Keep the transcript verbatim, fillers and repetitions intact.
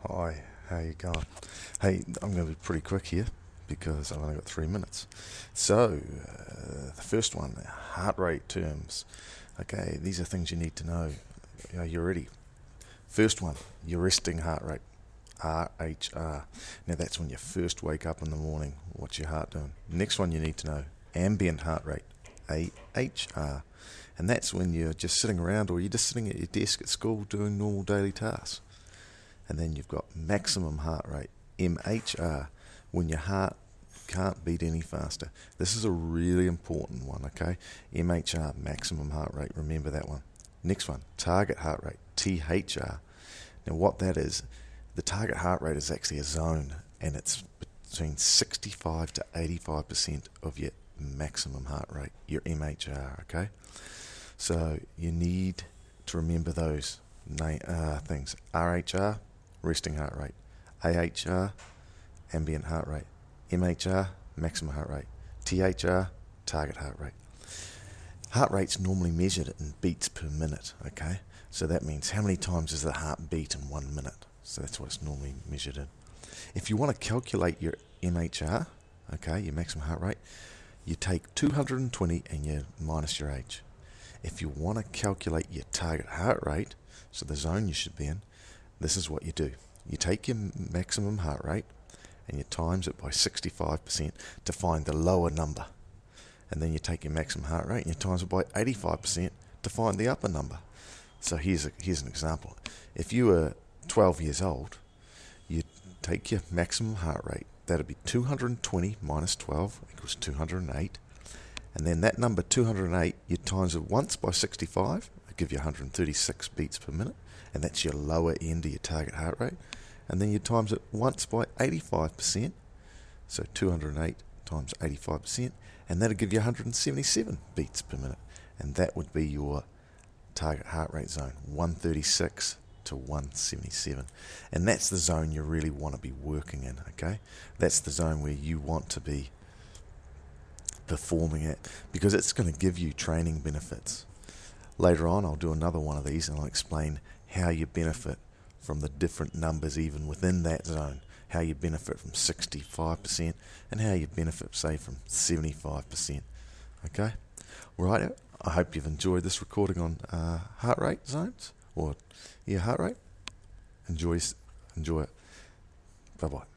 Hi, how you going? Hey, I'm going to be pretty quick here because I've only got three minutes. So, uh, the first one, heart rate terms. Okay, these are things you need to know. Are you ready? First one, your resting heart rate, R H R. Now that's when you first wake up in the morning. What's your heart doing? Next one you need to know, ambient heart rate, A H R. And that's when you're just sitting around or you're just sitting at your desk at school doing normal daily tasks. And then you've got maximum heart rate, M H R, when your heart can't beat any faster. This is a really important one, okay? M H R, maximum heart rate, remember that one. Next one, target heart rate, T H R. Now what that is, the target heart rate is actually a zone, and it's between sixty-five to eighty-five percent of your maximum heart rate, your M H R, okay? So you need to remember those uh, things. R H R, resting heart rate. A H R, ambient heart rate. M H R, maximum heart rate. T H R, target heart rate. Heart rate's normally measured in beats per minute, okay? So that means how many times does the heart beat in one minute? So that's what it's normally measured in. If you want to calculate your M H R, okay, your maximum heart rate, you take two hundred twenty and you minus your age. If you want to calculate your target heart rate, so the zone you should be in, this is what you do. You take your maximum heart rate and you times it by sixty-five percent to find the lower number. And then you take your maximum heart rate and you times it by eighty-five percent to find the upper number. So here's a, here's an example. If you were twelve years old, you take your maximum heart rate. That'd be two hundred twenty minus twelve equals two hundred eight. And then that number two hundred eight, you times it once by sixty-five, it'll give you one hundred thirty-six beats per minute, and that's your lower end of your target heart rate. And then you times it once by eighty-five percent, so two hundred eight times eighty-five percent, and that'll give you one hundred seventy-seven beats per minute. And that would be your target heart rate zone, one thirty-six to one seventy-seven. And that's the zone you really want to be working in, okay? That's the zone where you want to be performing at, because it's going to give you training benefits. Later on I'll do another one of these and I'll explain how you benefit from the different numbers even within that zone, how you benefit from sixty-five percent and how you benefit, say, from seventy-five percent. Okay? Right, I hope you've enjoyed this recording on uh, heart rate zones, or yeah, heart rate. Enjoy, enjoy it. Bye-bye.